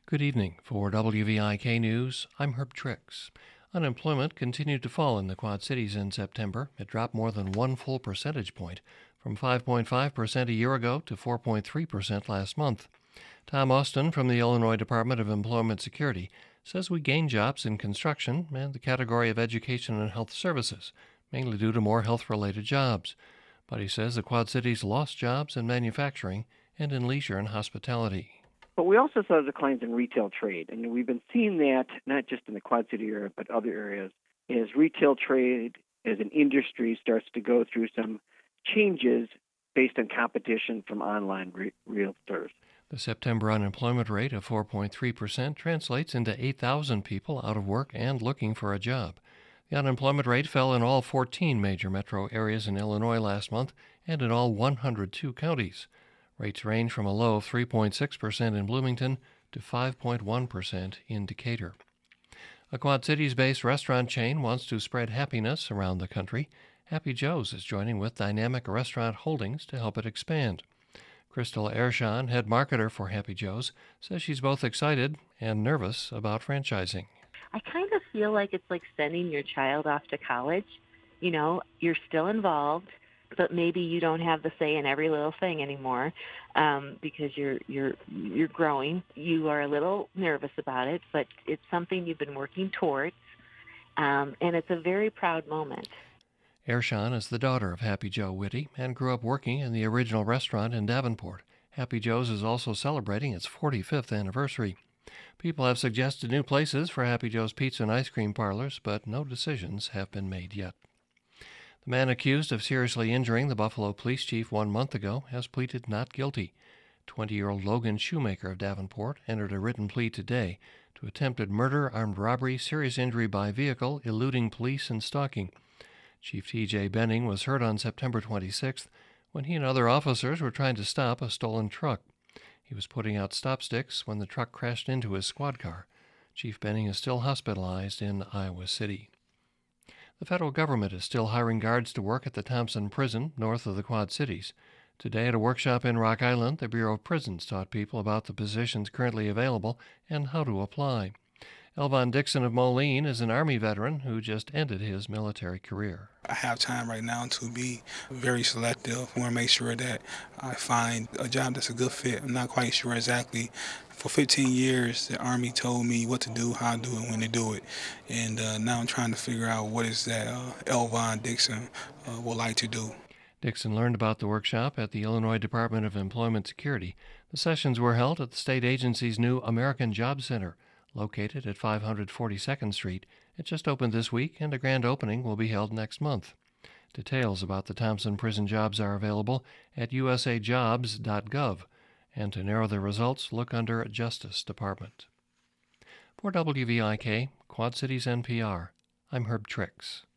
Good evening. For WVIK News, I'm Herb Trix. Unemployment continued to fall in the Quad Cities in September. It dropped more than one full percentage point, from 5.5% a year ago to 4.3% last month. Tom Austin from the Illinois Department of Employment Security says we gained jobs in construction and the category of education and health services, mainly due to more health-related jobs. But he says the Quad Cities lost jobs in manufacturing and in leisure and hospitality. But we also saw declines in retail trade, and we've been seeing that not just in the Quad City area, but other areas, as retail trade as an industry starts to go through some changes based on competition from online realtors. The September unemployment rate of 4.3% translates into 8,000 people out of work and looking for a job. The unemployment rate fell in all 14 major metro areas in Illinois last month and in all 102 counties. Rates range from a low of 3.6% in Bloomington to 5.1% in Decatur. A Quad Cities-based restaurant chain wants to spread happiness around the country. Happy Joe's is joining with Dynamic Restaurant Holdings to help it expand. Crystal Ershan, head marketer for Happy Joe's, says she's both excited and nervous about franchising. I kind of feel like it's like sending your child off to college. You know, you're still involved, but maybe you don't have the say in every little thing anymore because you're growing. You are a little nervous about it, but it's something you've been working towards, and it's a very proud moment. Ershan is the daughter of Happy Joe Whitty and grew up working in the original restaurant in Davenport. Happy Joe's is also celebrating its 45th anniversary. People have suggested new places for Happy Joe's pizza and ice cream parlors, but no decisions have been made yet. The man accused of seriously injuring the Buffalo police chief 1 month ago has pleaded not guilty. 20-year-old Logan Shoemaker of Davenport entered a written plea today to attempted murder, armed robbery, serious injury by vehicle, eluding police, and stalking. Chief T.J. Benning was hurt on September 26th when he and other officers were trying to stop a stolen truck. He was putting out stop sticks when the truck crashed into his squad car. Chief Benning is still hospitalized in Iowa City. The federal government is still hiring guards to work at the Thompson Prison north of the Quad Cities. Today at a workshop in Rock Island, the Bureau of Prisons taught people about the positions currently available and how to apply. Elvon Dixon of Moline is an Army veteran who just ended his military career. I have time right now to be very selective. I want to make sure that I find a job that's a good fit. I'm not quite sure exactly. For 15 years, the Army told me what to do, how to do it, when to do it. And now I'm trying to figure out what is that Elvon Dixon would like to do. Dixon learned about the workshop at the Illinois Department of Employment Security. The sessions were held at the state agency's new American Job Center, located at 542nd Street. It just opened this week, and a grand opening will be held next month. Details about the Thompson Prison jobs are available at usajobs.gov, and to narrow the results, look under Justice Department. For WVIK, Quad Cities NPR, I'm Herb Trix.